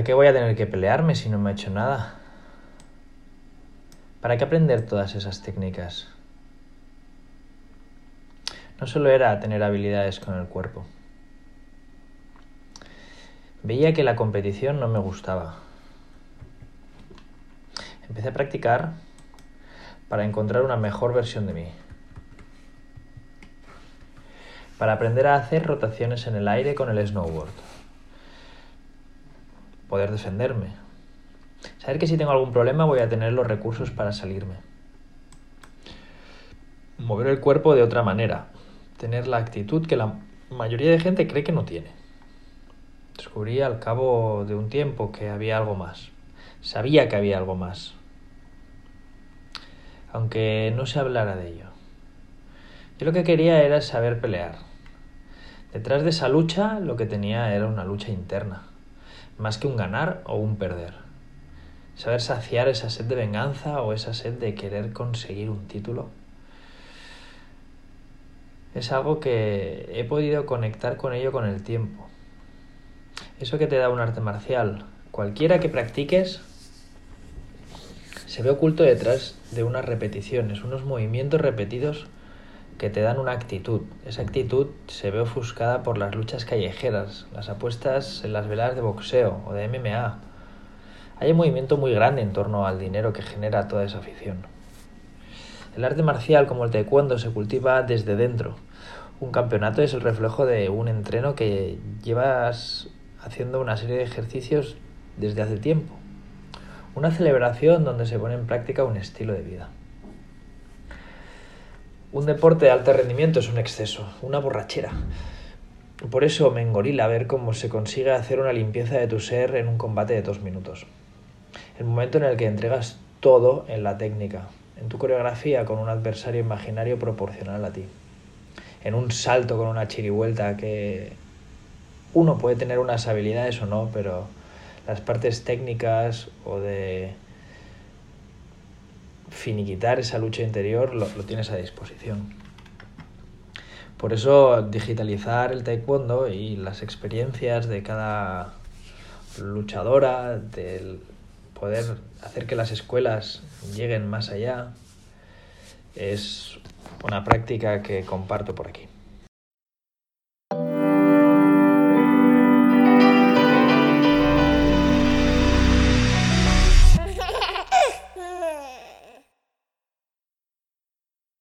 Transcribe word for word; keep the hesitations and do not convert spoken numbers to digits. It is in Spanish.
qué voy a tener que pelearme si no me he hecho nada? ¿Para qué aprender todas esas técnicas? No solo era tener habilidades con el cuerpo. Veía que la competición no me gustaba. Empecé a practicar para encontrar una mejor versión de mí. Para aprender a hacer rotaciones en el aire con el snowboard. Poder defenderme. Saber que si tengo algún problema voy a tener los recursos para salirme. Mover el cuerpo de otra manera. Tener la actitud que la mayoría de gente cree que no tiene. Descubrí al cabo de un tiempo que había algo más. Sabía que había algo más. Aunque no se hablara de ello. Yo lo que quería era saber pelear. Detrás de esa lucha lo que tenía era una lucha interna. Más que un ganar o un perder. Saber saciar esa sed de venganza o esa sed de querer conseguir un título. Es algo que he podido conectar con ello con el tiempo. Eso que te da un arte marcial, cualquiera que practiques, se ve oculto detrás de unas repeticiones, unos movimientos repetidos que te dan una actitud. Esa actitud se ve ofuscada por las luchas callejeras, las apuestas en las veladas de boxeo o de M M A. Hay un movimiento muy grande en torno al dinero que genera toda esa afición. El arte marcial, como el taekwondo, se cultiva desde dentro. Un campeonato es el reflejo de un entreno que llevas haciendo una serie de ejercicios desde hace tiempo. Una celebración donde se pone en práctica un estilo de vida. Un deporte de alto rendimiento es un exceso, una borrachera. Por eso me engorila ver cómo se consigue hacer una limpieza de tu ser en un combate de dos minutos. El momento en el que entregas todo en la técnica, en tu coreografía con un adversario imaginario proporcional a ti. En un salto con una chirivuelta que uno puede tener unas habilidades o no, pero las partes técnicas o de finiquitar esa lucha interior lo, lo tienes a disposición. Por eso digitalizar el taekwondo y las experiencias de cada luchadora, del poder hacer que las escuelas lleguen más allá, es una práctica que comparto por aquí.